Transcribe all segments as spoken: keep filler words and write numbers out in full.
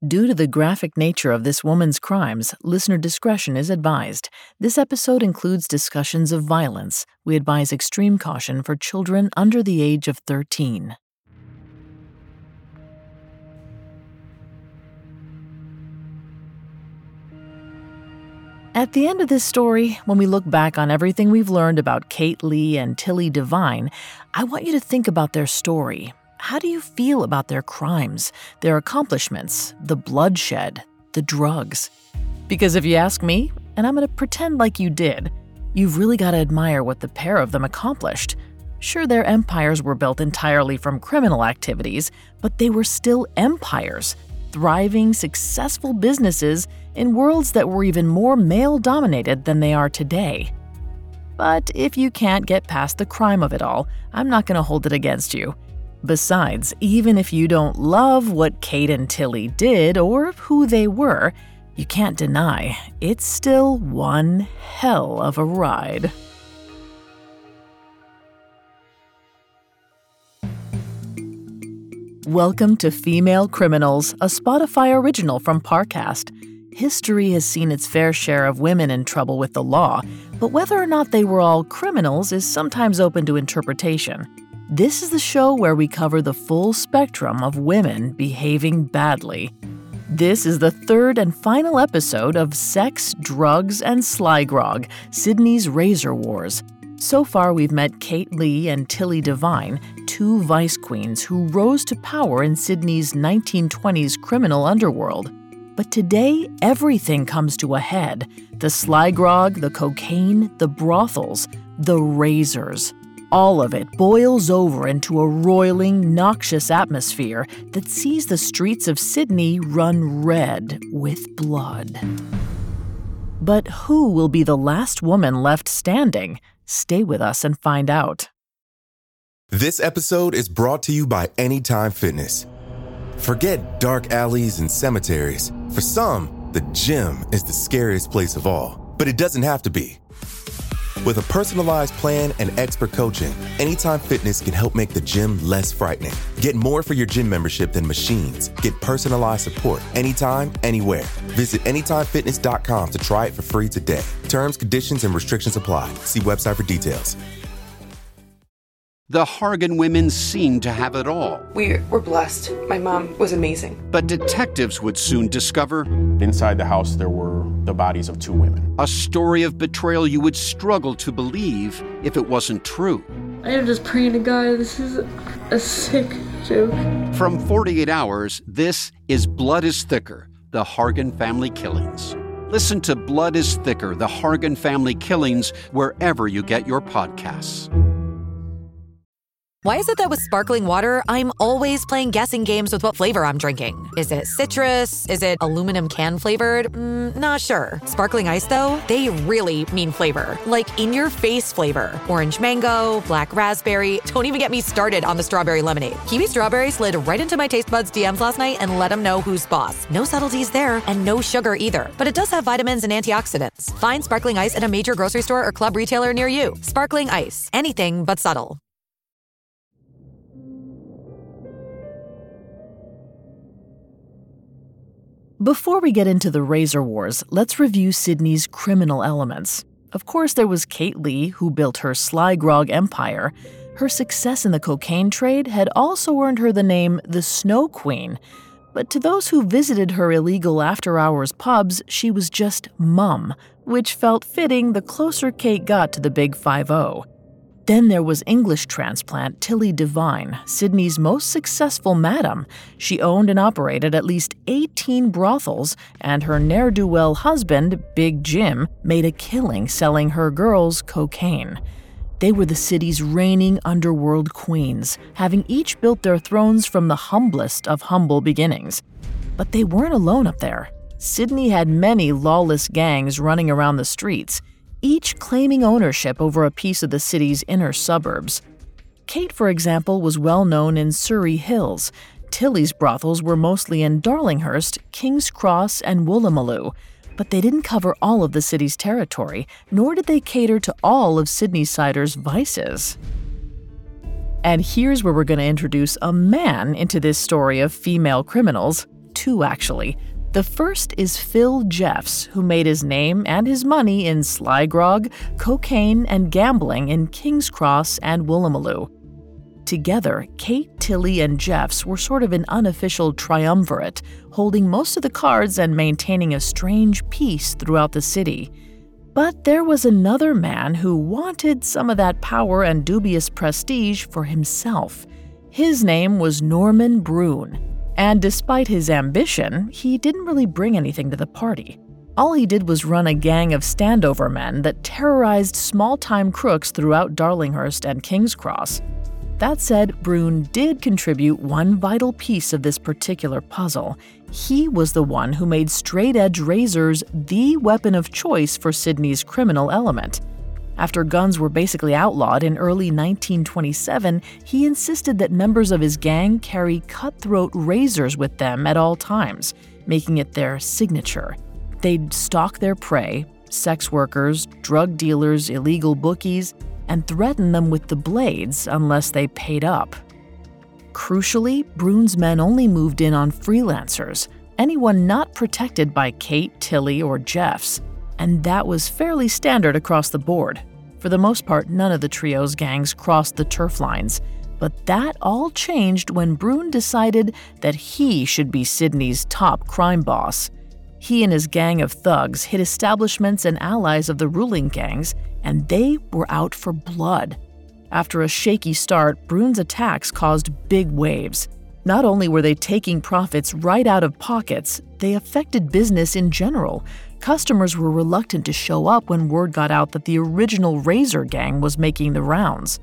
Due to the graphic nature of this woman's crimes, listener discretion is advised. This episode includes discussions of violence. We advise extreme caution for children under the age of thirteen. At the end of this story, when we look back on everything we've learned about Kate Leigh and Tilly Devine, I want you to think about their story. How do you feel about their crimes, their accomplishments, the bloodshed, the drugs? Because if you ask me, and I'm going to pretend like you did, you've really got to admire what the pair of them accomplished. Sure, their empires were built entirely from criminal activities, but they were still empires, thriving, successful businesses in worlds that were even more male-dominated than they are today. But if you can't get past the crime of it all, I'm not going to hold it against you. Besides, even if you don't love what Kate and Tilly did or who they were, you can't deny it's still one hell of a ride. Welcome to Female Criminals, a Spotify original from Parcast. History has seen its fair share of women in trouble with the law, but whether or not they were all criminals is sometimes open to interpretation. This is the show where we cover the full spectrum of women behaving badly. This is the third and final episode of Sex, Drugs, and Sly Grog, Sydney's Razor Wars. So far, we've met Kate Leigh and Tilly Devine, two vice queens who rose to power in Sydney's nineteen twenties criminal underworld. But today, everything comes to a head. The Sly Grog, the cocaine, the brothels, the razors. All of it boils over into a roiling, noxious atmosphere that sees the streets of Sydney run red with blood. But who will be the last woman left standing? Stay with us and find out. This episode is brought to you by Anytime Fitness. Forget dark alleys and cemeteries. For some, the gym is the scariest place of all, but it doesn't have to be. With a personalized plan and expert coaching, Anytime Fitness can help make the gym less frightening. Get more for your gym membership than machines. Get personalized support anytime, anywhere. Visit anytime fitness dot com to try it for free today. Terms, conditions, and restrictions apply. See website for details. The Hargan women seemed to have it all. We were blessed. My mom was amazing. But detectives would soon discover inside the house there were the bodies of two women. A story of betrayal you would struggle to believe if it wasn't true. I am just praying to God, this is a sick joke. From forty-eight hours, this is Blood is Thicker, the Hargan Family Killings. Listen to Blood is Thicker, the Hargan Family Killings, wherever you get your podcasts. Why is it that with sparkling water, I'm always playing guessing games with what flavor I'm drinking? Is it citrus? Is it aluminum can flavored? Mm, not sure. Sparkling ice, though, they really mean flavor. Like in-your-face flavor. Orange mango, black raspberry. Don't even get me started on the strawberry lemonade. Kiwi Strawberry slid right into my taste buds D Ms last night and let them know who's boss. No subtleties there, and no sugar either. But it does have vitamins and antioxidants. Find sparkling ice at a major grocery store or club retailer near you. Sparkling ice. Anything but subtle. Before we get into the Razor Wars, let's review Sydney's criminal elements. Of course, there was Kate Leigh, who built her Sly Grog empire. Her success in the cocaine trade had also earned her the name the Snow Queen. But to those who visited her illegal after-hours pubs, she was just Mum, which felt fitting the closer Kate got to the Big Five-O. Then there was English transplant Tilly Devine, Sydney's most successful madam. She owned and operated at least eighteen brothels, and her ne'er-do-well husband, Big Jim, made a killing selling her girls cocaine. They were the city's reigning underworld queens, having each built their thrones from the humblest of humble beginnings. But they weren't alone up there. Sydney had many lawless gangs running around the streets, each claiming ownership over a piece of the city's inner suburbs. Kate, for example, was well known in Surrey Hills. Tilly's brothels were mostly in Darlinghurst, King's Cross, and Woolloomooloo, but they didn't cover all of the city's territory, nor did they cater to all of Sydneysiders' vices. And here's where we're going to introduce a man into this story of female criminals. two, actually. The first is Phil Jeffs, who made his name and his money in sly grog, cocaine, and gambling in King's Cross and Woolloomooloo. Together, Kate, Tilly, and Jeffs were sort of an unofficial triumvirate, holding most of the cards and maintaining a strange peace throughout the city. But there was another man who wanted some of that power and dubious prestige for himself. His name was Norman Brune, and despite his ambition, he didn't really bring anything to the party. All he did was run a gang of standover men that terrorized small-time crooks throughout Darlinghurst and King's Cross. That said, Brune did contribute one vital piece of this particular puzzle. He was the one who made straight-edge razors the weapon of choice for Sydney's criminal element. After guns were basically outlawed in early nineteen twenty-seven, he insisted that members of his gang carry cutthroat razors with them at all times, making it their signature. They'd stalk their prey, sex workers, drug dealers, illegal bookies, and threaten them with the blades unless they paid up. Crucially, Brune's men only moved in on freelancers, anyone not protected by Kate, Tilly, or Jeffs, and that was fairly standard across the board. For the most part, none of the trio's gangs crossed the turf lines, but that all changed when Brune decided that he should be Sydney's top crime boss. He and his gang of thugs hit establishments and allies of the ruling gangs, and they were out for blood. After a shaky start, Brune's attacks caused big waves. Not only were they taking profits right out of pockets, they affected business in general. Customers were reluctant to show up when word got out that the original Razor gang was making the rounds.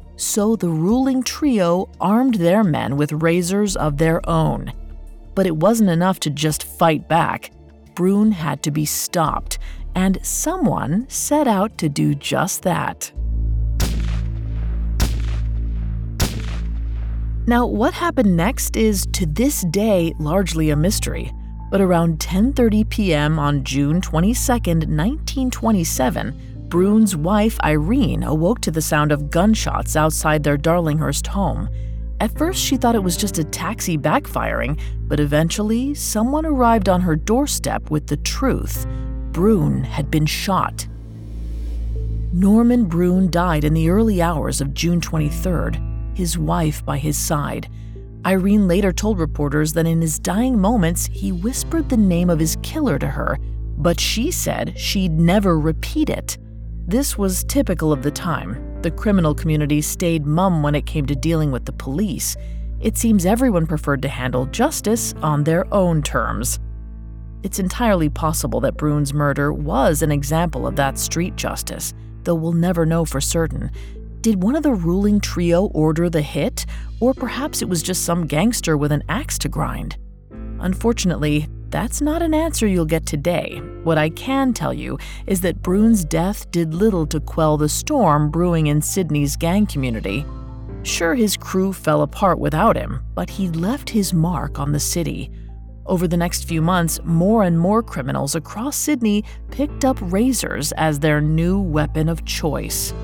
So the ruling trio armed their men with razors of their own. But it wasn't enough to just fight back. Brune had to be stopped, and someone set out to do just that. Now, what happened next is, to this day, largely a mystery. But around ten thirty p.m. on June twenty-second, nineteen twenty-seven, Brune's wife, Irene, awoke to the sound of gunshots outside their Darlinghurst home. At first, she thought it was just a taxi backfiring, but eventually, someone arrived on her doorstep with the truth. Brune had been shot. Norman Brune died in the early hours of June twenty-third, his wife by his side. Irene later told reporters that in his dying moments, he whispered the name of his killer to her, but she said she'd never repeat it. This was typical of the time. The criminal community stayed mum when it came to dealing with the police. It seems everyone preferred to handle justice on their own terms. It's entirely possible that Brune's murder was an example of that street justice, though we'll never know for certain. Did one of the ruling trio order the hit, or perhaps it was just some gangster with an axe to grind? Unfortunately, that's not an answer you'll get today. What I can tell you is that Brune's death did little to quell the storm brewing in Sydney's gang community. Sure, his crew fell apart without him, but he left his mark on the city. Over the next few months, more and more criminals across Sydney picked up razors as their new weapon of choice.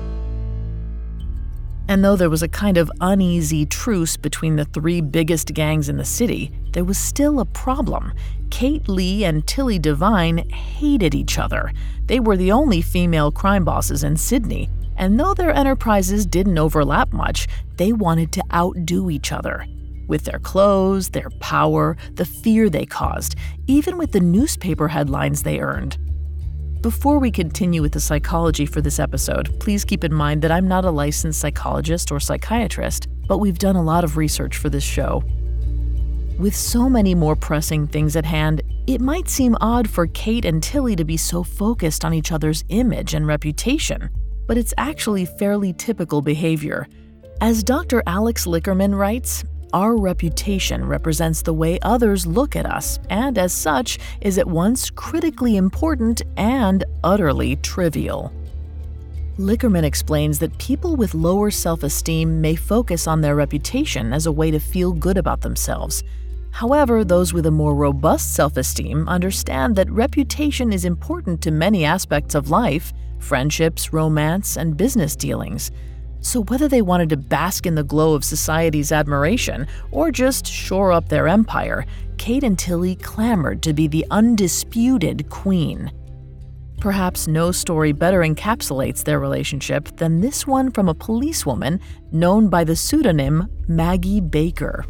And though there was a kind of uneasy truce between the three biggest gangs in the city, there was still a problem. Kate Lee and Tilly Devine hated each other. They were the only female crime bosses in Sydney, and though their enterprises didn't overlap much, they wanted to outdo each other. With their clothes, their power, the fear they caused, even with the newspaper headlines they earned. Before we continue with the psychology for this episode, please keep in mind that I'm not a licensed psychologist or psychiatrist, but we've done a lot of research for this show. With so many more pressing things at hand, it might seem odd for Kate and Tilly to be so focused on each other's image and reputation, but it's actually fairly typical behavior. As Doctor Alex Lickerman writes, our reputation represents the way others look at us, and as such, is at once critically important and utterly trivial. Lickerman explains that people with lower self-esteem may focus on their reputation as a way to feel good about themselves. However, those with a more robust self-esteem understand that reputation is important to many aspects of life, friendships, romance, and business dealings. So whether they wanted to bask in the glow of society's admiration or just shore up their empire, Kate and Tilly clamored to be the undisputed queen. Perhaps no story better encapsulates their relationship than this one from a policewoman known by the pseudonym Maggie Baker.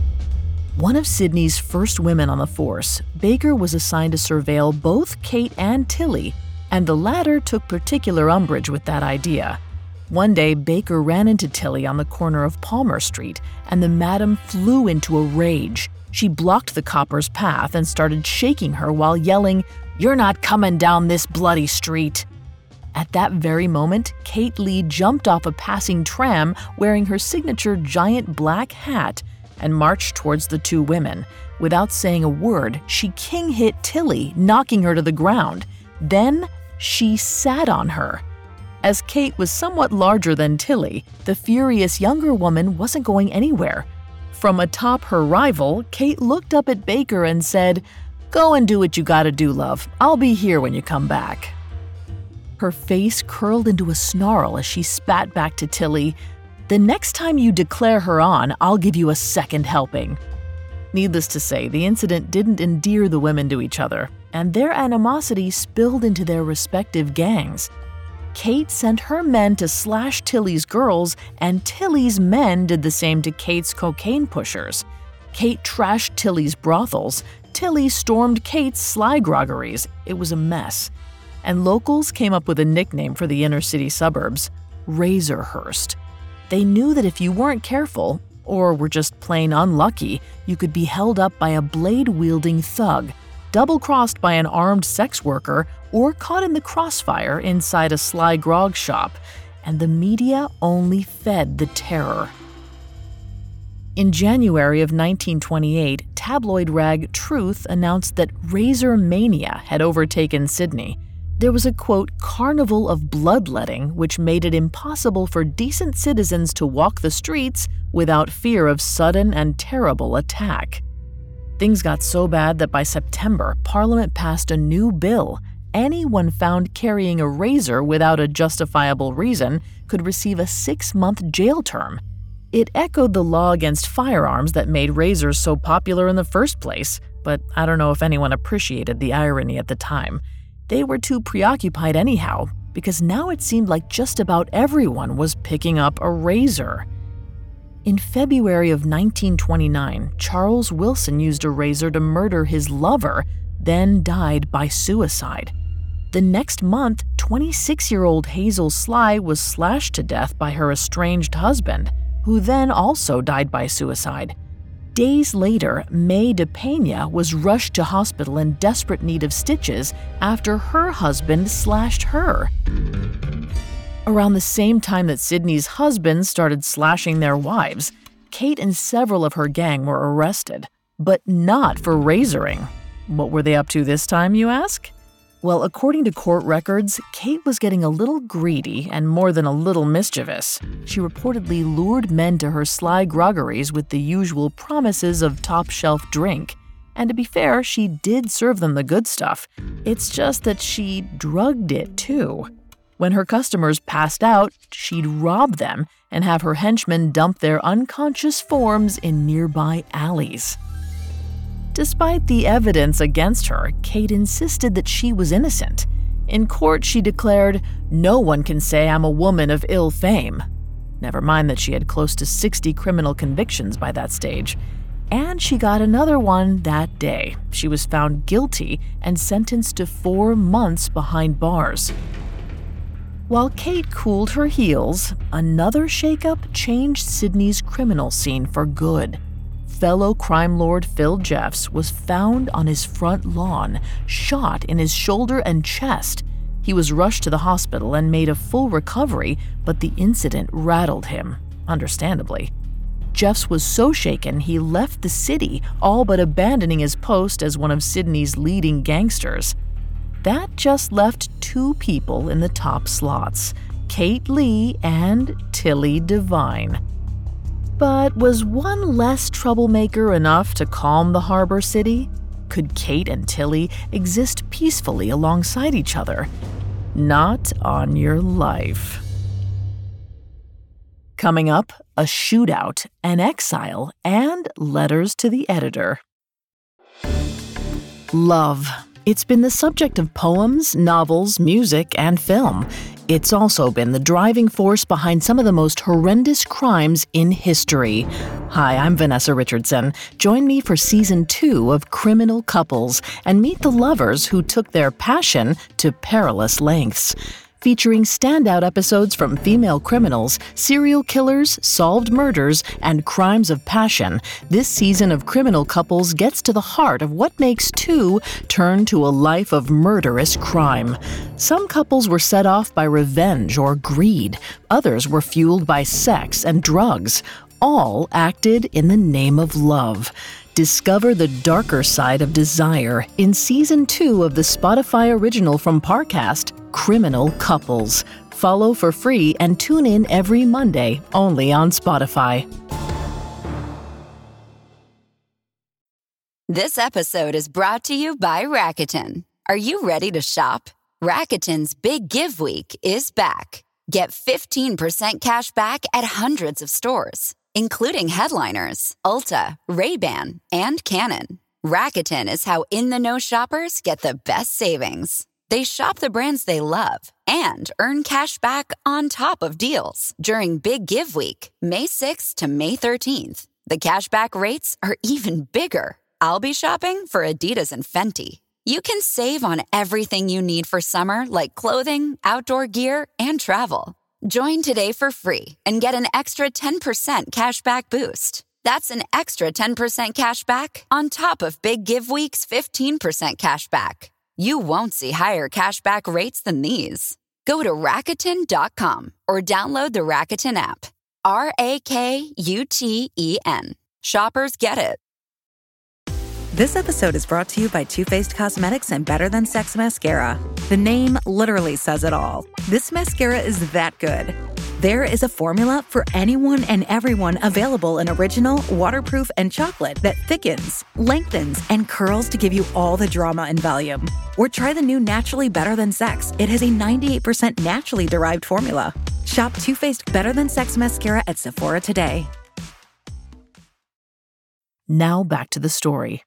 One of Sydney's first women on the force, Baker was assigned to surveil both Kate and Tilly, and the latter took particular umbrage with that idea. One day, Baker ran into Tilly on the corner of Palmer Street, and the madam flew into a rage. She blocked the copper's path and started shaking her while yelling, "You're not coming down this bloody street!" At that very moment, Kate Lee jumped off a passing tram wearing her signature giant black hat and marched towards the two women. Without saying a word, she king-hit Tilly, knocking her to the ground. Then, she sat on her. As Kate was somewhat larger than Tilly, the furious younger woman wasn't going anywhere. From atop her rival, Kate looked up at Baker and said, "Go and do what you gotta do, love. I'll be here when you come back." Her face curled into a snarl as she spat back to Tilly, "The next time you declare her on, I'll give you a second helping." Needless to say, the incident didn't endear the women to each other, and their animosity spilled into their respective gangs. Kate sent her men to slash Tilly's girls, and Tilly's men did the same to Kate's cocaine pushers. Kate trashed Tilly's brothels. Tilly stormed Kate's sly groggeries. It was a mess. And locals came up with a nickname for the inner-city suburbs, Razorhurst. They knew that if you weren't careful, or were just plain unlucky, you could be held up by a blade-wielding thug, double-crossed by an armed sex worker, or caught in the crossfire inside a sly grog shop, and the media only fed the terror. In January of nineteen twenty-eight, tabloid rag Truth announced that razor mania had overtaken Sydney. There was a, quote, carnival of bloodletting which made it impossible for decent citizens to walk the streets without fear of sudden and terrible attack. Things got so bad that by September, Parliament passed a new bill. Anyone found carrying a razor without a justifiable reason could receive a six-month jail term. It echoed the law against firearms that made razors so popular in the first place, but I don't know if anyone appreciated the irony at the time. They were too preoccupied anyhow, because now it seemed like just about everyone was picking up a razor. In February of nineteen twenty-nine, Charles Wilson used a razor to murder his lover, then died by suicide. The next month, twenty-six-year-old Hazel Sly was slashed to death by her estranged husband, who then also died by suicide. Days later, May DePena was rushed to hospital in desperate need of stitches after her husband slashed her. Around the same time that Sydney's husbands started slashing their wives, Kate and several of her gang were arrested, but not for razoring. What were they up to this time, you ask? Well, according to court records, Kate was getting a little greedy and more than a little mischievous. She reportedly lured men to her sly groggeries with the usual promises of top-shelf drink. And to be fair, she did serve them the good stuff. It's just that she drugged it too. When her customers passed out, she'd rob them and have her henchmen dump their unconscious forms in nearby alleys. Despite the evidence against her, Kate insisted that she was innocent. In court, she declared, "No one can say I'm a woman of ill fame." Never mind that she had close to sixty criminal convictions by that stage. And she got another one that day. She was found guilty and sentenced to four months behind bars. While Kate cooled her heels, another shakeup changed Sydney's criminal scene for good. Fellow crime lord Phil Jeffs was found on his front lawn, shot in his shoulder and chest. He was rushed to the hospital and made a full recovery, but the incident rattled him, understandably. Jeffs was so shaken he left the city, all but abandoning his post as one of Sydney's leading gangsters. That just left two people in the top slots, Kate Lee and Tilly Devine. But was one less troublemaker enough to calm the harbor city? Could Kate and Tilly exist peacefully alongside each other? Not on your life. Coming up, a shootout, an exile, and letters to the editor. Love. It's been the subject of poems, novels, music, and film. It's also been the driving force behind some of the most horrendous crimes in history. Hi, I'm Vanessa Richardson. Join me for Season two of Criminal Couples and meet the lovers who took their passion to perilous lengths. Featuring standout episodes from female criminals, serial killers, solved murders, and crimes of passion, this season of Criminal Couples gets to the heart of what makes two turn to a life of murderous crime. Some couples were set off by revenge or greed. Others were fueled by sex and drugs. All acted in the name of love. Discover the darker side of desire in Season two of the Spotify original from Parcast, Criminal Couples. Follow for free and tune in every Monday, only on Spotify. This episode is brought to you by Rakuten. Are you ready to shop? Rakuten's Big Give Week is back. Get fifteen percent cash back at hundreds of stores, including headliners, Ulta, Ray-Ban, and Canon. Rakuten is how in-the-know shoppers get the best savings. They shop the brands they love and earn cash back on top of deals during Big Give Week, May sixth to May thirteenth. The cashback rates are even bigger. I'll be shopping for Adidas and Fenty. You can save on everything you need for summer, like clothing, outdoor gear, and travel. Join today for free and get an extra ten percent cashback boost. That's an extra ten percent cashback on top of Big Give Week's fifteen percent cashback. You won't see higher cashback rates than these. Go to Rakuten dot com or download the Rakuten app. R A K U T E N. Shoppers get it. This episode is brought to you by Too Faced Cosmetics and Better Than Sex Mascara. The name literally says it all. This mascara is that good. There is a formula for anyone and everyone available in original, waterproof, and chocolate that thickens, lengthens, and curls to give you all the drama and volume. Or try the new Naturally Better Than Sex. It has a ninety-eight percent naturally derived formula. Shop Too Faced Better Than Sex Mascara at Sephora today. Now back to the story.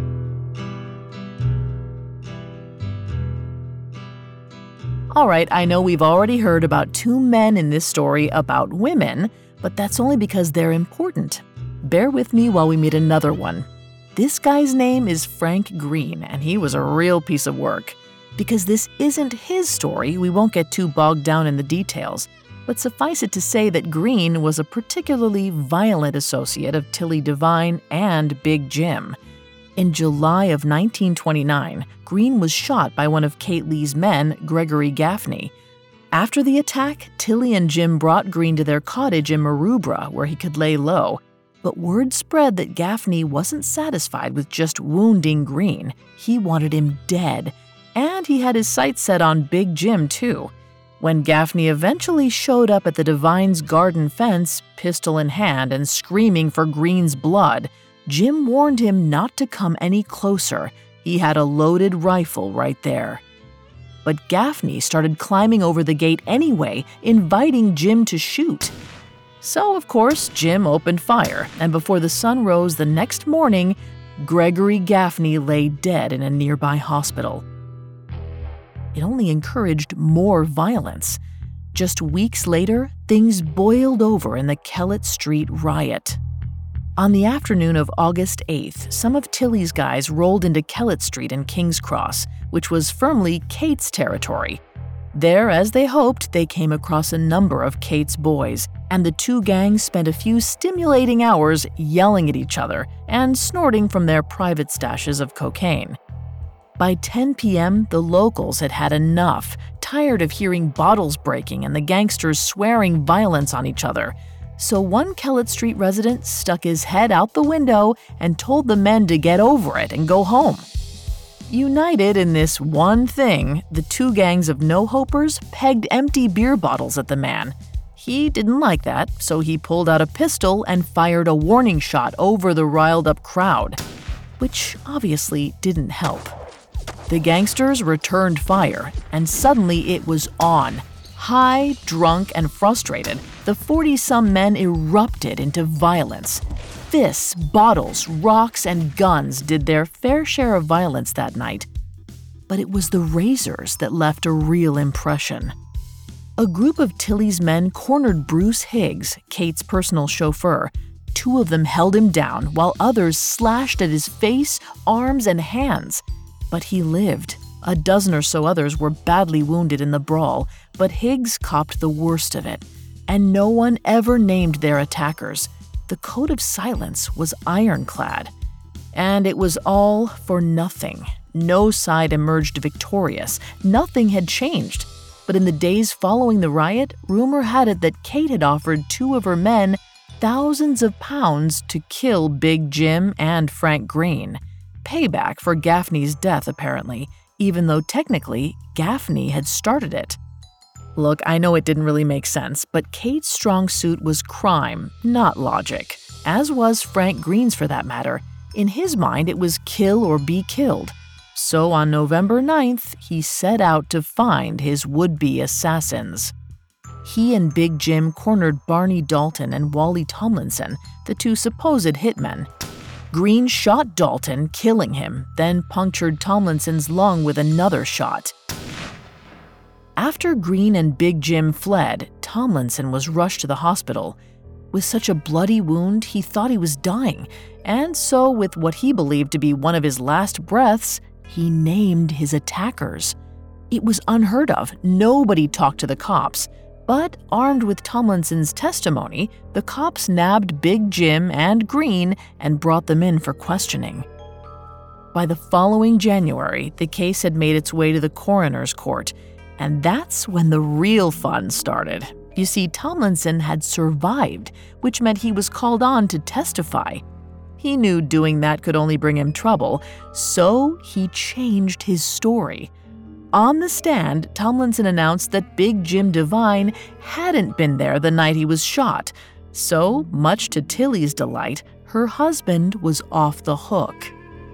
All right, I know we've already heard about two men in this story about women, but that's only because they're important. Bear with me while we meet another one. This guy's name is Frank Green, and he was a real piece of work. Because this isn't his story, we won't get too bogged down in the details, but suffice it to say that Green was a particularly violent associate of Tilly Devine and Big Jim. In July of nineteen twenty-nine, Green was shot by one of Kate Lee's men, Gregory Gaffney. After the attack, Tilly and Jim brought Green to their cottage in Maroubra, where he could lay low. But word spread that Gaffney wasn't satisfied with just wounding Green. He wanted him dead, and he had his sights set on Big Jim, too. When Gaffney eventually showed up at the Devines' garden fence, pistol in hand and screaming for Green's blood, Jim warned him not to come any closer. He had a loaded rifle right there. But Gaffney started climbing over the gate anyway, inviting Jim to shoot. So, of course, Jim opened fire, and before the sun rose the next morning, Gregory Gaffney lay dead in a nearby hospital. It only encouraged more violence. Just weeks later, things boiled over in the Kellett Street riot. On the afternoon of August eighth, some of Tilly's guys rolled into Kellett Street in King's Cross, which was firmly Kate's territory. There, as they hoped, they came across a number of Kate's boys, and the two gangs spent a few stimulating hours yelling at each other and snorting from their private stashes of cocaine. By ten p.m., the locals had had enough, tired of hearing bottles breaking and the gangsters swearing violence on each other. So one Kellett Street resident stuck his head out the window and told the men to get over it and go home. United in this one thing, the two gangs of no-hopers pegged empty beer bottles at the man. He didn't like that, so he pulled out a pistol and fired a warning shot over the riled-up crowd, which obviously didn't help. The gangsters returned fire, and suddenly it was on. High, drunk, and frustrated, the forty-some men erupted into violence. Fists, bottles, rocks, and guns did their fair share of violence that night. But it was the razors that left a real impression. A group of Tilly's men cornered Bruce Higgs, Kate's personal chauffeur. Two of them held him down, while others slashed at his face, arms, and hands. But he lived. A dozen or so others were badly wounded in the brawl, but Higgs copped the worst of it. And no one ever named their attackers. The code of silence was ironclad. And it was all for nothing. No side emerged victorious. Nothing had changed. But in the days following the riot, rumor had it that Kate had offered two of her men thousands of pounds to kill Big Jim and Frank Green. Payback for Gaffney's death, apparently, even though technically Gaffney had started it. Look, I know it didn't really make sense, but Kate's strong suit was crime, not logic, as was Frank Green's for that matter. In his mind, it was kill or be killed. So on November ninth, he set out to find his would-be assassins. He and Big Jim cornered Barney Dalton and Wally Tomlinson, the two supposed hitmen. Green shot Dalton, killing him, then punctured Tomlinson's lung with another shot. After Green and Big Jim fled, Tomlinson was rushed to the hospital. With such a bloody wound, he thought he was dying, and so with what he believed to be one of his last breaths, he named his attackers. It was unheard of. Nobody talked to the cops. But armed with Tomlinson's testimony, the cops nabbed Big Jim and Green and brought them in for questioning. By the following January, the case had made its way to the coroner's court, and that's when the real fun started. You see, Tomlinson had survived, which meant he was called on to testify. He knew doing that could only bring him trouble, so he changed his story. On the stand, Tomlinson announced that Big Jim Devine hadn't been there the night he was shot. So, much to Tilly's delight, her husband was off the hook.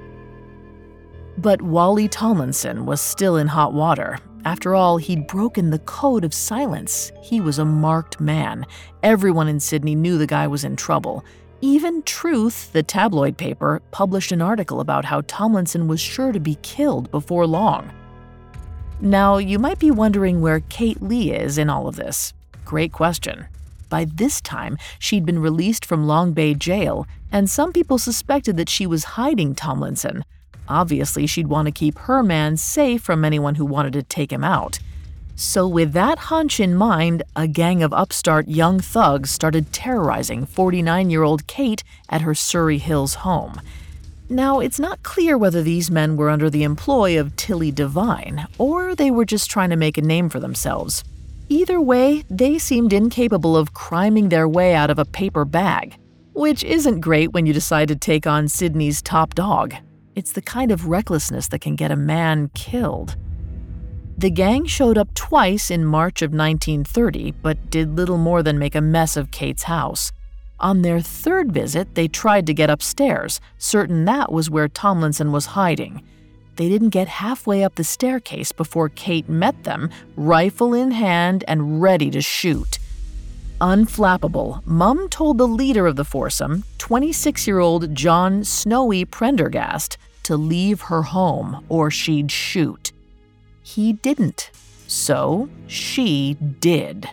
But Wally Tomlinson was still in hot water. After all, he'd broken the code of silence. He was a marked man. Everyone in Sydney knew the guy was in trouble. Even Truth, the tabloid paper, published an article about how Tomlinson was sure to be killed before long. Now, you might be wondering where Kate Lee is in all of this. Great question. By this time, she'd been released from Long Bay Jail, and some people suspected that she was hiding Tomlinson. Obviously, she'd want to keep her man safe from anyone who wanted to take him out. So with that hunch in mind, a gang of upstart young thugs started terrorizing forty-nine-year-old Kate at her Surrey Hills home. Now, it's not clear whether these men were under the employ of Tilly Devine, or they were just trying to make a name for themselves. Either way, they seemed incapable of criming their way out of a paper bag, which isn't great when you decide to take on Sydney's top dog. It's the kind of recklessness that can get a man killed. The gang showed up twice in March of nineteen thirty, but did little more than make a mess of Kate's house. On their third visit, they tried to get upstairs, certain that was where Tomlinson was hiding. They didn't get halfway up the staircase before Kate met them, rifle in hand and ready to shoot. Unflappable, Mum told the leader of the foursome, twenty-six-year-old John Snowy Prendergast, to leave her home or she'd shoot. He didn't, so she did.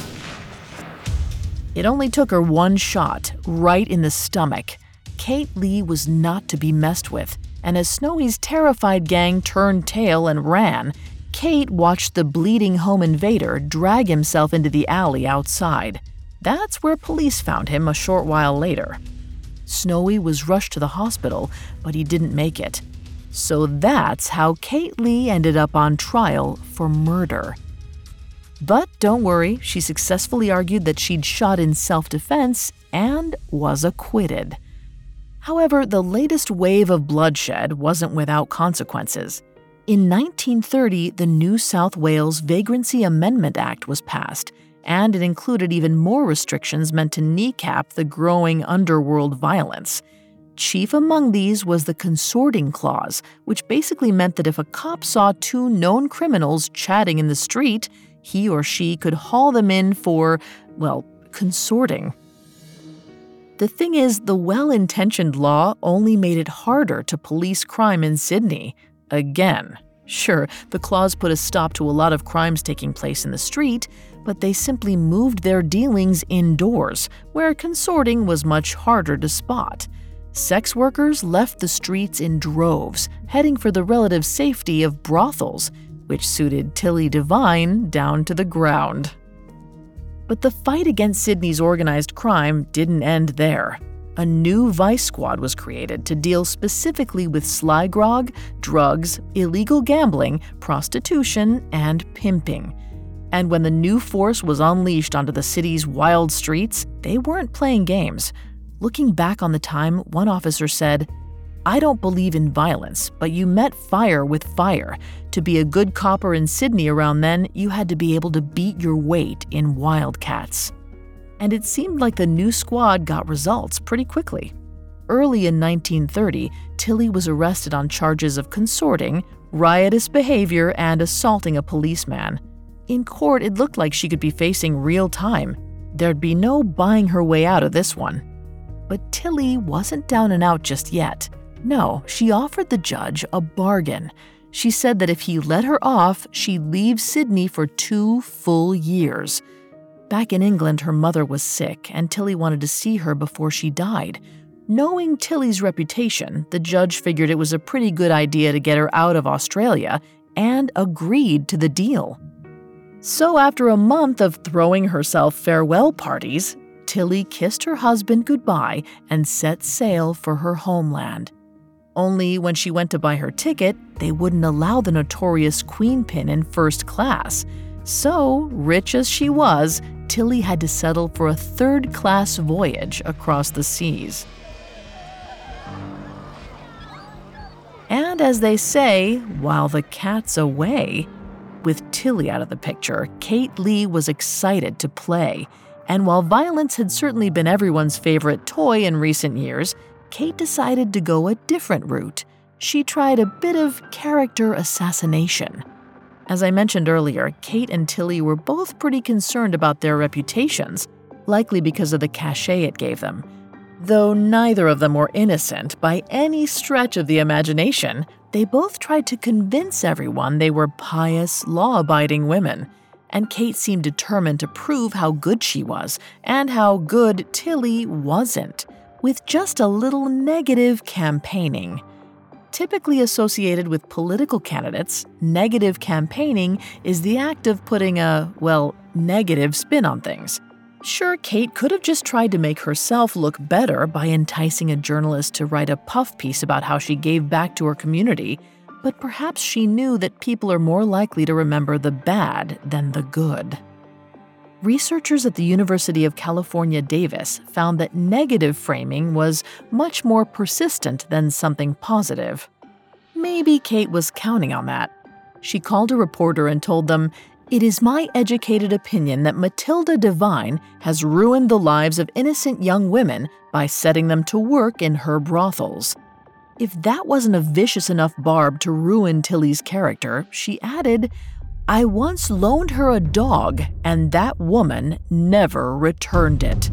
It only took her one shot, right in the stomach. Kate Lee was not to be messed with, and as Snowy's terrified gang turned tail and ran, Kate watched the bleeding home invader drag himself into the alley outside. That's where police found him a short while later. Snowy was rushed to the hospital, but he didn't make it. So that's how Kate Lee ended up on trial for murder. But don't worry, she successfully argued that she'd shot in self-defense and was acquitted. However, the latest wave of bloodshed wasn't without consequences. In nineteen thirty, the New South Wales Vagrancy Amendment Act was passed, and it included even more restrictions meant to kneecap the growing underworld violence. Chief among these was the consorting clause, which basically meant that if a cop saw two known criminals chatting in the street, he or she could haul them in for, well, consorting. The thing is, the well-intentioned law only made it harder to police crime in Sydney. Again. Sure, the clause put a stop to a lot of crimes taking place in the street, but they simply moved their dealings indoors, where consorting was much harder to spot. Sex workers left the streets in droves, heading for the relative safety of brothels, which suited Tilly Devine down to the ground. But the fight against Sydney's organized crime didn't end there. A new vice squad was created to deal specifically with sly grog, drugs, illegal gambling, prostitution, and pimping. And when the new force was unleashed onto the city's wild streets, they weren't playing games. Looking back on the time, one officer said, "I don't believe in violence, but you met fire with fire. To be a good copper in Sydney around then, you had to be able to beat your weight in wildcats." And it seemed like the new squad got results pretty quickly. Early in nineteen thirty, Tilly was arrested on charges of consorting, riotous behavior, and assaulting a policeman. In court, it looked like she could be facing real time. There'd be no buying her way out of this one. But Tilly wasn't down and out just yet. No, she offered the judge a bargain. She said that if he let her off, she'd leave Sydney for two full years. Back in England, her mother was sick, and Tilly wanted to see her before she died. Knowing Tilly's reputation, the judge figured it was a pretty good idea to get her out of Australia, and agreed to the deal. So after a month of throwing herself farewell parties, Tilly kissed her husband goodbye and set sail for her homeland. Only when she went to buy her ticket, they wouldn't allow the notorious queen pin in first class. So, rich as she was, Tilly had to settle for a third-class voyage across the seas. And as they say, while the cat's away, with Tilly out of the picture, Kate Leigh was excited to play. And while violence had certainly been everyone's favorite toy in recent years, Kate decided to go a different route. She tried a bit of character assassination. As I mentioned earlier, Kate and Tilly were both pretty concerned about their reputations, likely because of the cachet it gave them. Though neither of them were innocent by any stretch of the imagination, they both tried to convince everyone they were pious, law-abiding women. And Kate seemed determined to prove how good she was and how good Tilly wasn't, with just a little negative campaigning. Typically associated with political candidates, negative campaigning is the act of putting a, well, negative spin on things. Sure, Kate could have just tried to make herself look better by enticing a journalist to write a puff piece about how she gave back to her community, but perhaps she knew that people are more likely to remember the bad than the good. Researchers at the University of California, Davis found that negative framing was much more persistent than something positive. Maybe Kate was counting on that. She called a reporter and told them, "It is my educated opinion that Matilda Devine has ruined the lives of innocent young women by setting them to work in her brothels." If that wasn't a vicious enough barb to ruin Tilly's character, she added, "I once loaned her a dog, and that woman never returned it."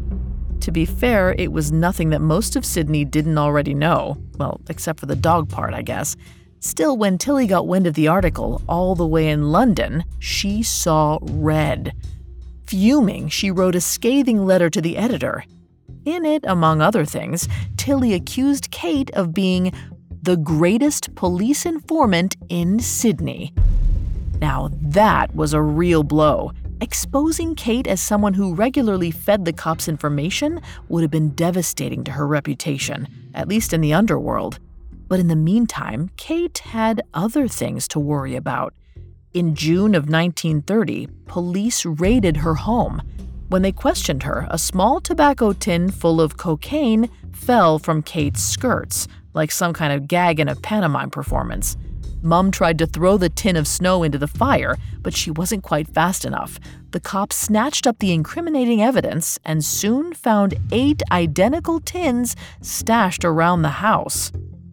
To be fair, it was nothing that most of Sydney didn't already know. Well, except for the dog part, I guess. Still, when Tilly got wind of the article, all the way in London, she saw red. Fuming, she wrote a scathing letter to the editor. In it, among other things, Tilly accused Kate of being the greatest police informant in Sydney. Now that was a real blow. Exposing Kate as someone who regularly fed the cops information would have been devastating to her reputation, at least in the underworld. But in the meantime, Kate had other things to worry about. In June of nineteen thirty, police raided her home. When they questioned her, a small tobacco tin full of cocaine fell from Kate's skirts, like some kind of gag in a pantomime performance. Mum tried to throw the tin of snow into the fire, but she wasn't quite fast enough. The cops snatched up the incriminating evidence and soon found eight identical tins stashed around the house.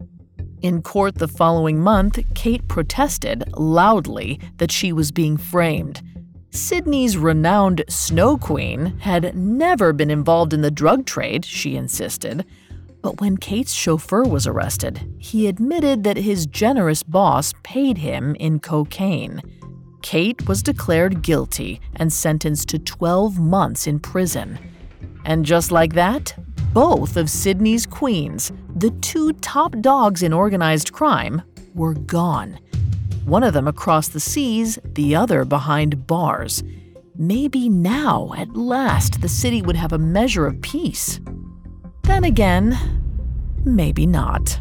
In court the following month, Kate protested loudly that she was being framed. Sydney's renowned Snow Queen had never been involved in the drug trade, she insisted. But when Kate's chauffeur was arrested, he admitted that his generous boss paid him in cocaine. Kate was declared guilty and sentenced to twelve months in prison. And just like that, both of Sydney's queens, the two top dogs in organized crime, were gone. One of them across the seas, the other behind bars. Maybe now, at last, the city would have a measure of peace. Then again, maybe not.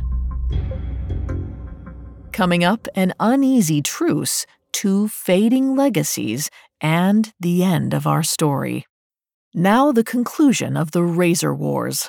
Coming up, an uneasy truce, two fading legacies, and the end of our story. Now the conclusion of the Razor Wars.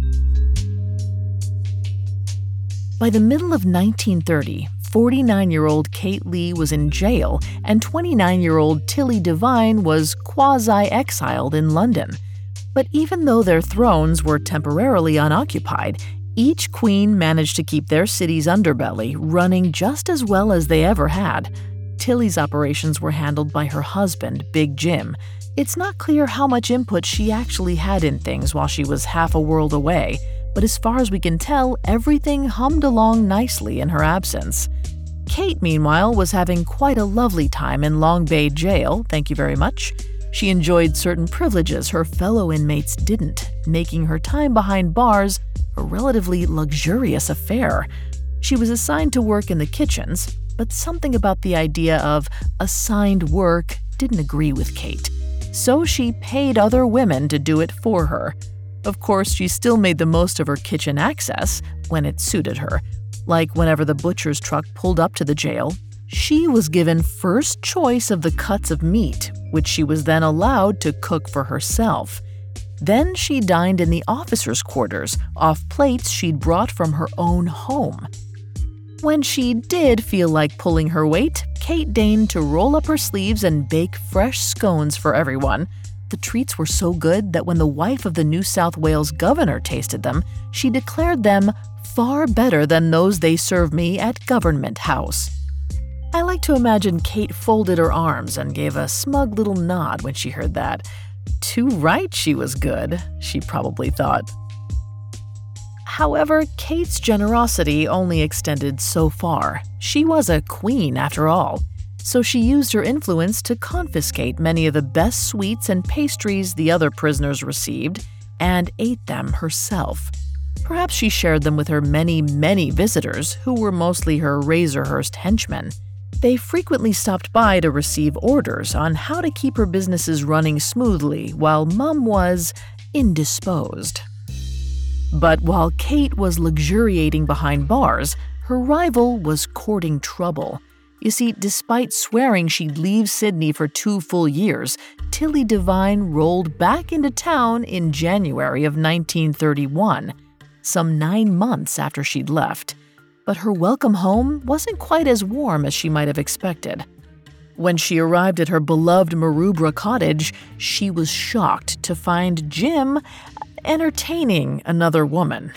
By the middle of nineteen thirty, forty-nine-year-old Kate Leigh was in jail, and twenty-nine-year-old Tilly Devine was quasi-exiled in London. But even though their thrones were temporarily unoccupied, each queen managed to keep their city's underbelly running just as well as they ever had. Tilly's operations were handled by her husband, Big Jim. It's not clear how much input she actually had in things while she was half a world away, but as far as we can tell, everything hummed along nicely in her absence. Kate, meanwhile, was having quite a lovely time in Long Bay Jail, thank you very much. She enjoyed certain privileges her fellow inmates didn't, making her time behind bars a relatively luxurious affair. She was assigned to work in the kitchens, but something about the idea of assigned work didn't agree with Kate. So she paid other women to do it for her. Of course, she still made the most of her kitchen access when it suited her. Like whenever the butcher's truck pulled up to the jail, she was given first choice of the cuts of meat, which she was then allowed to cook for herself. Then she dined in the officers' quarters off plates she'd brought from her own home. When she did feel like pulling her weight, Kate deigned to roll up her sleeves and bake fresh scones for everyone. The treats were so good that when the wife of the New South Wales governor tasted them, she declared them far better than those they serve me at Government House. I like to imagine Kate folded her arms and gave a smug little nod when she heard that. Too right she was good, she probably thought. However, Kate's generosity only extended so far. She was a queen, after all. So she used her influence to confiscate many of the best sweets and pastries the other prisoners received and ate them herself. Perhaps she shared them with her many, many visitors, who were mostly her Razorhurst henchmen. They frequently stopped by to receive orders on how to keep her businesses running smoothly while Mum was indisposed. But while Kate was luxuriating behind bars, her rival was courting trouble. You see, despite swearing she'd leave Sydney for two full years, Tilly Devine rolled back into town in January of nineteen thirty-one, some nine months after she'd left. But her welcome home wasn't quite as warm as she might have expected. When she arrived at her beloved Maroubra cottage, she was shocked to find Jim entertaining another woman.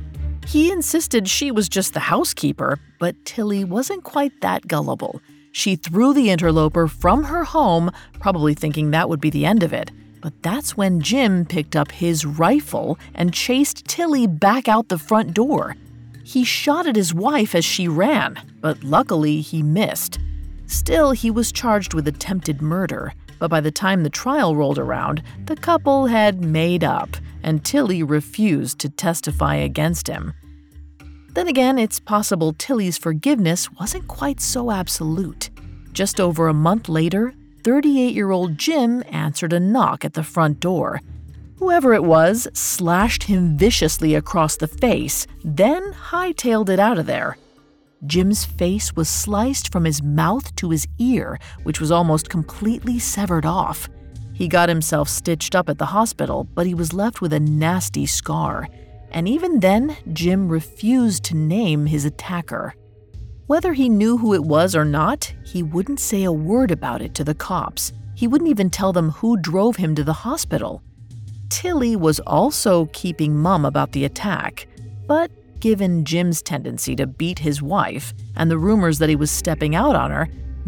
He insisted she was just the housekeeper, but Tilly wasn't quite that gullible. She threw the interloper from her home, probably thinking that would be the end of it. But that's when Jim picked up his rifle and chased Tilly back out the front door. He shot at his wife as she ran, but luckily he missed. Still, he was charged with attempted murder, but by the time the trial rolled around, the couple had made up, and Tilly refused to testify against him. Then again, it's possible Tilly's forgiveness wasn't quite so absolute. Just over a month later, thirty-eight-year-old Jim answered a knock at the front door. Whoever it was slashed him viciously across the face, then hightailed it out of there. Jim's face was sliced from his mouth to his ear, which was almost completely severed off. He got himself stitched up at the hospital, but he was left with a nasty scar. And even then, Jim refused to name his attacker. Whether he knew who it was or not, he wouldn't say a word about it to the cops. He wouldn't even tell them who drove him to the hospital. Tilly was also keeping mum about the attack, but given Jim's tendency to beat his wife and the rumors that he was stepping out on her,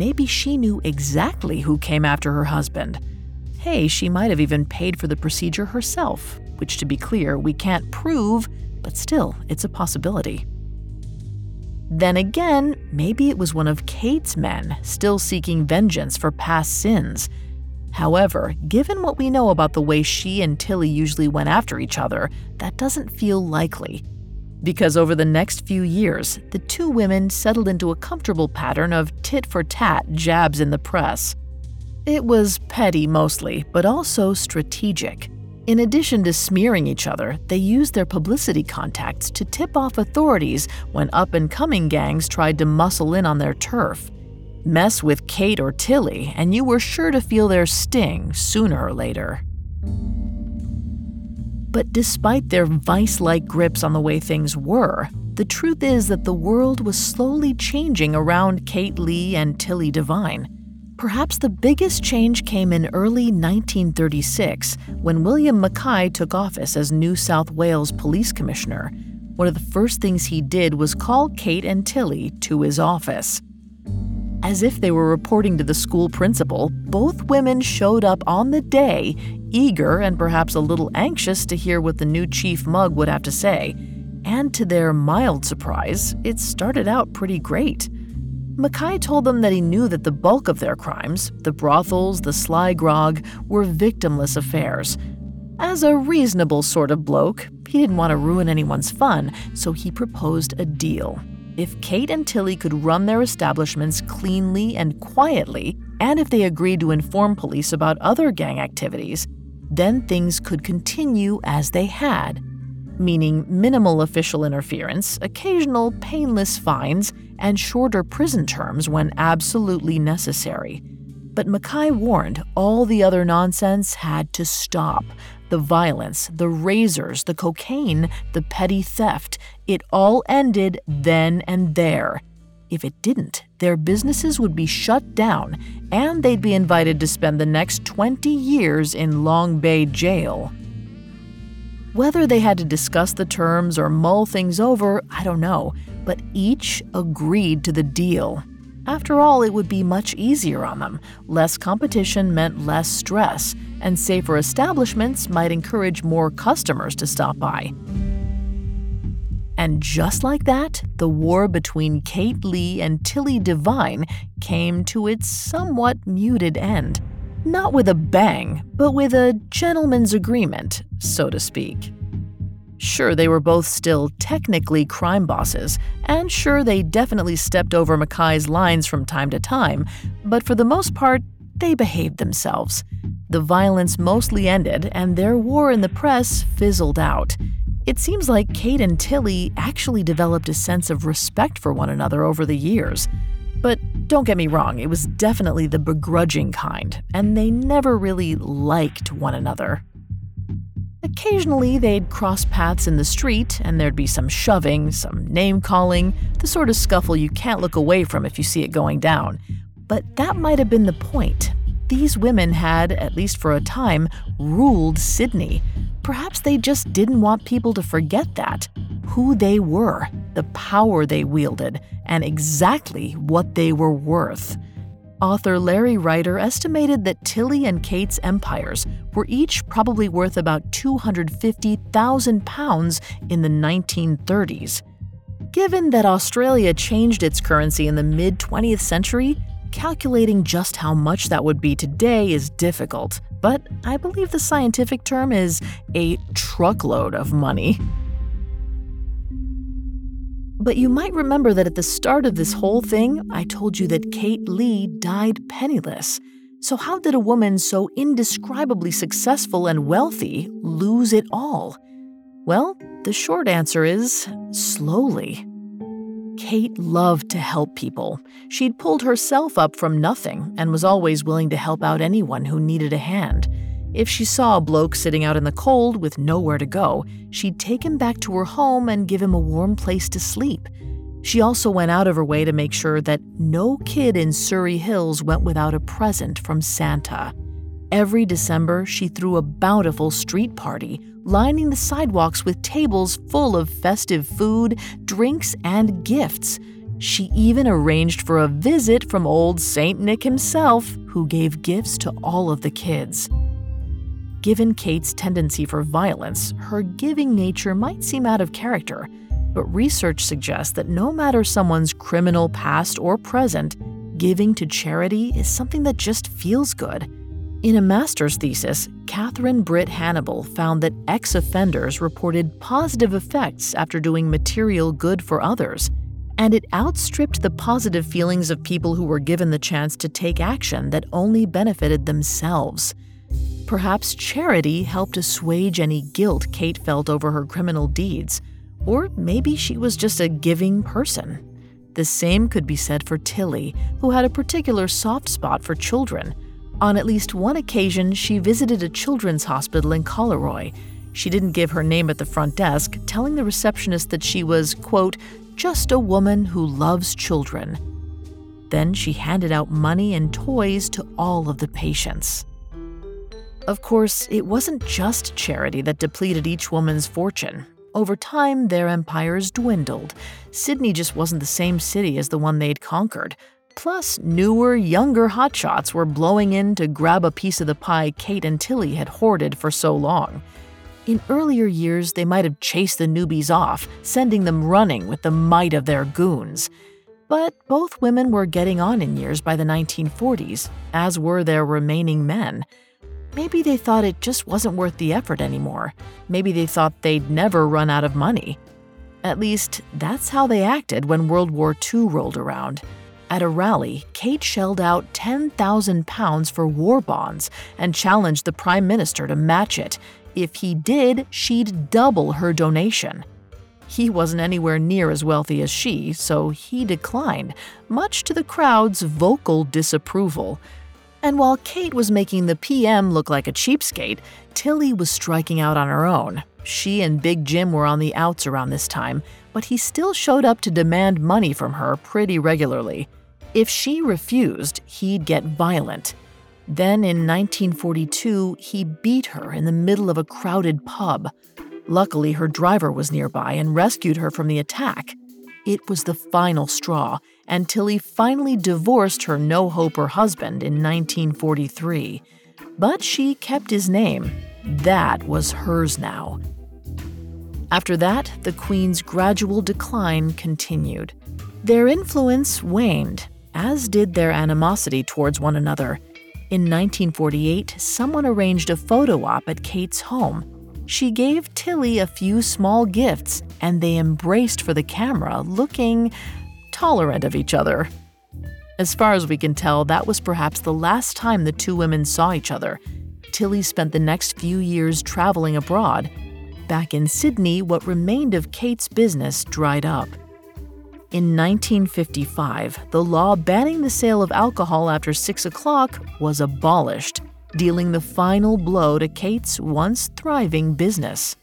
maybe she knew exactly who came after her husband. Hey, she might have even paid for the procedure herself, which, to be clear, we can't prove, but still, it's a possibility. Then again, maybe it was one of Kate's men still seeking vengeance for past sins. However, given what we know about the way she and Tilly usually went after each other, that doesn't feel likely. Because over the next few years, the two women settled into a comfortable pattern of tit-for-tat jabs in the press. It was petty mostly, but also strategic. In addition to smearing each other, they used their publicity contacts to tip off authorities when up-and-coming gangs tried to muscle in on their turf. Mess with Kate or Tilly, and you were sure to feel their sting sooner or later. But despite their vice-like grips on the way things were, the truth is that the world was slowly changing around Kate Leigh and Tilly Devine. Perhaps the biggest change came in early nineteen thirty-six, when William Mackay took office as New South Wales Police Commissioner. One of the first things he did was call Kate and Tilly to his office. As if they were reporting to the school principal, both women showed up on the day, eager and perhaps a little anxious to hear what the new chief mug would have to say. And to their mild surprise, it started out pretty great. Mackay told them that he knew that the bulk of their crimes, the brothels, the sly grog, were victimless affairs. As a reasonable sort of bloke, he didn't want to ruin anyone's fun, so he proposed a deal. If Kate and Tilly could run their establishments cleanly and quietly, and if they agreed to inform police about other gang activities, then things could continue as they had, meaning minimal official interference, occasional painless fines, and shorter prison terms when absolutely necessary. But Mackay warned all the other nonsense had to stop. The violence, the razors, the cocaine, the petty theft, it all ended then and there. If it didn't, their businesses would be shut down, and they'd be invited to spend the next twenty years in Long Bay Jail. Whether they had to discuss the terms or mull things over, I don't know, but each agreed to the deal. After all, it would be much easier on them. Less competition meant less stress, and safer establishments might encourage more customers to stop by. And just like that, the war between Kate Leigh and Tilly Devine came to its somewhat muted end. Not with a bang, but with a gentleman's agreement, so to speak. Sure, they were both still technically crime bosses, and sure, they definitely stepped over Mackay's lines from time to time, but for the most part, they behaved themselves. The violence mostly ended, and their war in the press fizzled out. It seems like Kate and Tilly actually developed a sense of respect for one another over the years. But don't get me wrong, it was definitely the begrudging kind, and they never really liked one another. Occasionally, they'd cross paths in the street, and there'd be some shoving, some name-calling, the sort of scuffle you can't look away from if you see it going down. But that might have been the point. These women had, at least for a time, ruled Sydney. Perhaps they just didn't want people to forget that. Who they were, the power they wielded, and exactly what they were worth. Author Larry Ryder estimated that Tilly and Kate's empires were each probably worth about two hundred fifty thousand pounds in the nineteen thirties. Given that Australia changed its currency in the mid-twentieth century, calculating just how much that would be today is difficult, but I believe the scientific term is a truckload of money. But you might remember that at the start of this whole thing, I told you that Kate Leigh died penniless. So how did a woman so indescribably successful and wealthy lose it all? Well, the short answer is slowly. Kate loved to help people. She'd pulled herself up from nothing and was always willing to help out anyone who needed a hand. If she saw a bloke sitting out in the cold with nowhere to go, she'd take him back to her home and give him a warm place to sleep. She also went out of her way to make sure that no kid in Surrey Hills went without a present from Santa. Every December, she threw a bountiful street party, lining the sidewalks with tables full of festive food, drinks, and gifts. She even arranged for a visit from old Saint Nick himself, who gave gifts to all of the kids. Given Kate's tendency for violence, her giving nature might seem out of character, but research suggests that no matter someone's criminal past or present, giving to charity is something that just feels good. In a master's thesis, Catherine Britt Hannibal found that ex-offenders reported positive effects after doing material good for others, and it outstripped the positive feelings of people who were given the chance to take action that only benefited themselves. Perhaps charity helped assuage any guilt Kate felt over her criminal deeds, or maybe she was just a giving person. The same could be said for Tilly, who had a particular soft spot for children. On at least one occasion, she visited a children's hospital in Coleroy. She didn't give her name at the front desk, telling the receptionist that she was, quote, just a woman who loves children. Then she handed out money and toys to all of the patients. Of course, it wasn't just charity that depleted each woman's fortune. Over time, their empires dwindled. Sydney just wasn't the same city as the one they'd conquered. Plus, newer, younger hotshots were blowing in to grab a piece of the pie Kate and Tilly had hoarded for so long. In earlier years, they might have chased the newbies off, sending them running with the might of their goons. But both women were getting on in years by the nineteen forties, as were their remaining men. Maybe they thought it just wasn't worth the effort anymore. Maybe they thought they'd never run out of money. At least, that's how they acted when World War Two rolled around. At a rally, Kate shelled out ten thousand pounds for war bonds and challenged the Prime Minister to match it. If he did, she'd double her donation. He wasn't anywhere near as wealthy as she, so he declined, much to the crowd's vocal disapproval. And while Kate was making the P M look like a cheapskate, Tilly was striking out on her own. She and Big Jim were on the outs around this time, but he still showed up to demand money from her pretty regularly. If she refused, he'd get violent. Then in nineteen forty-two, he beat her in the middle of a crowded pub. Luckily, her driver was nearby and rescued her from the attack. It was the final straw, and Tilly finally divorced her no-hoper husband in nineteen forty-three. But she kept his name. That was hers now. After that, the Queen's gradual decline continued. Their influence waned, as did their animosity towards one another. In nineteen forty-eight, someone arranged a photo op at Kate's home. She gave Tilly a few small gifts, and they embraced for the camera, looking tolerant of each other. As far as we can tell, that was perhaps the last time the two women saw each other. Tilly spent the next few years traveling abroad. Back in Sydney, what remained of Kate's business dried up. In nineteen fifty-five, the law banning the sale of alcohol after six o'clock was abolished, dealing the final blow to Kate's once thriving business.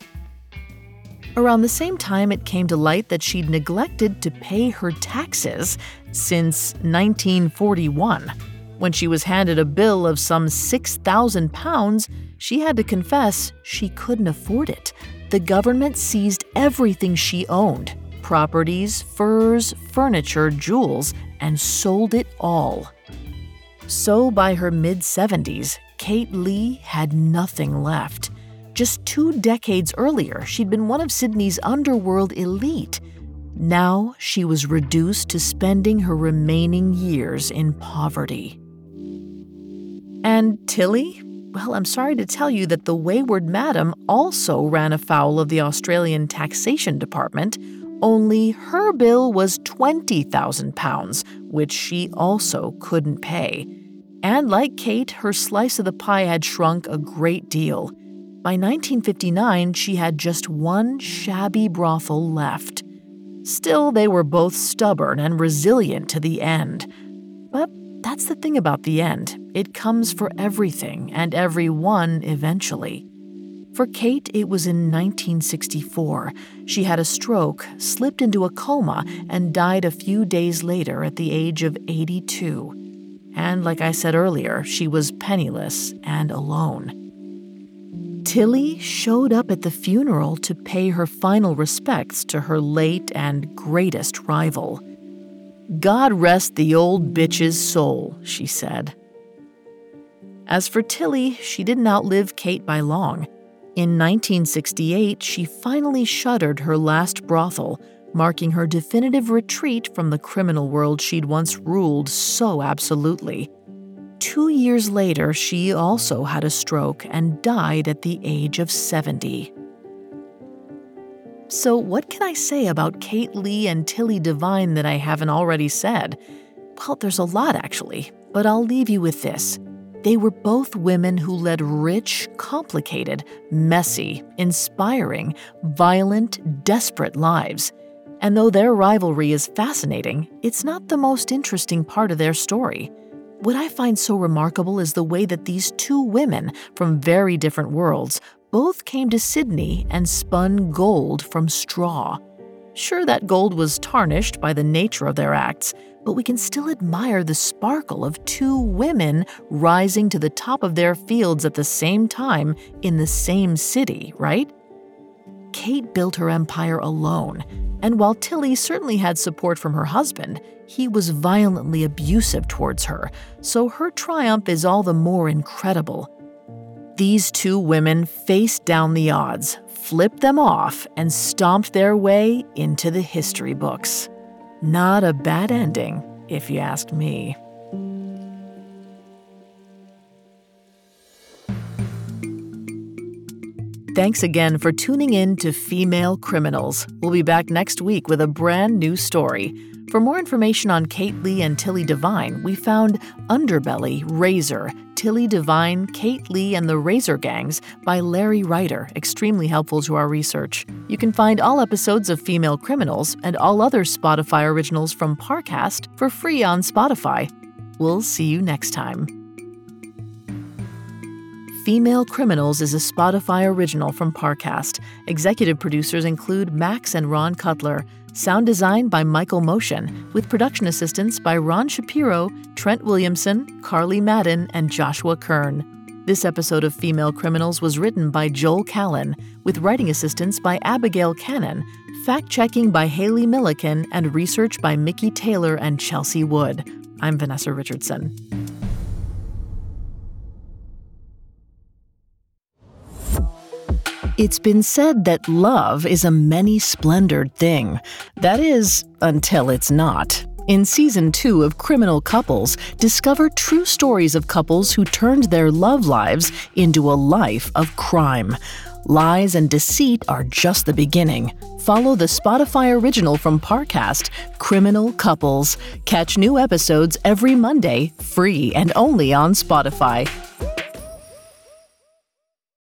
Around the same time, it came to light that she'd neglected to pay her taxes since nineteen forty-one. When she was handed a bill of some six thousand pounds, she had to confess she couldn't afford it. The government seized everything she owned: properties, furs, furniture, jewels, and sold it all. So by her mid-seventies, Kate Leigh had nothing left. Just two decades earlier, she'd been one of Sydney's underworld elite. Now she was reduced to spending her remaining years in poverty. And Tilly? Well, I'm sorry to tell you that the wayward madam also ran afoul of the Australian Taxation Department, only her bill was twenty thousand pounds, which she also couldn't pay. And like Kate, her slice of the pie had shrunk a great deal. By nineteen fifty-nine, she had just one shabby brothel left. Still, they were both stubborn and resilient to the end. But that's the thing about the end. It comes for everything and everyone eventually. For Kate, it was in nineteen sixty-four. She had a stroke, slipped into a coma, and died a few days later at the age of eighty-two. And like I said earlier, she was penniless and alone. Tilly showed up at the funeral to pay her final respects to her late and greatest rival. "God rest the old bitch's soul," she said. As for Tilly, she didn't outlive Kate by long. In nineteen sixty-eight, she finally shuttered her last brothel, marking her definitive retreat from the criminal world she'd once ruled so absolutely. Two years later, she also had a stroke and died at the age of seventy. So what can I say about Kate Leigh and Tilly Devine that I haven't already said? Well, there's a lot, actually, but I'll leave you with this. They were both women who led rich, complicated, messy, inspiring, violent, desperate lives. And though their rivalry is fascinating, it's not the most interesting part of their story. What I find so remarkable is the way that these two women from very different worlds both came to Sydney and spun gold from straw. Sure, that gold was tarnished by the nature of their acts, but we can still admire the sparkle of two women rising to the top of their fields at the same time in the same city, right? Kate built her empire alone, and while Tilly certainly had support from her husband, he was violently abusive towards her, so her triumph is all the more incredible. These two women faced down the odds, flipped them off, and stomped their way into the history books. Not a bad ending, if you ask me. Thanks again for tuning in to Female Criminals. We'll be back next week with a brand new story. For more information on Kate Leigh and Tilly Devine, we found Underbelly, Razor, Tilly Devine, Kate Leigh, and the Razor Gangs by Larry Ryder, extremely helpful to our research. You can find all episodes of Female Criminals and all other Spotify originals from Parcast for free on Spotify. We'll see you next time. Female Criminals is a Spotify original from Parcast. Executive producers include Max and Ron Cutler. Sound design by Michael Motion, with production assistance by Ron Shapiro, Trent Williamson, Carly Madden, and Joshua Kern. This episode of Female Criminals was written by Joel Callan, with writing assistance by Abigail Cannon, fact-checking by Haley Milliken, and research by Mickey Taylor and Chelsea Wood. I'm Vanessa Richardson. It's been said that love is a many-splendored thing. That is, until it's not. In Season two of Criminal Couples, discover true stories of couples who turned their love lives into a life of crime. Lies and deceit are just the beginning. Follow the Spotify original from Parcast, Criminal Couples. Catch new episodes every Monday, free and only on Spotify.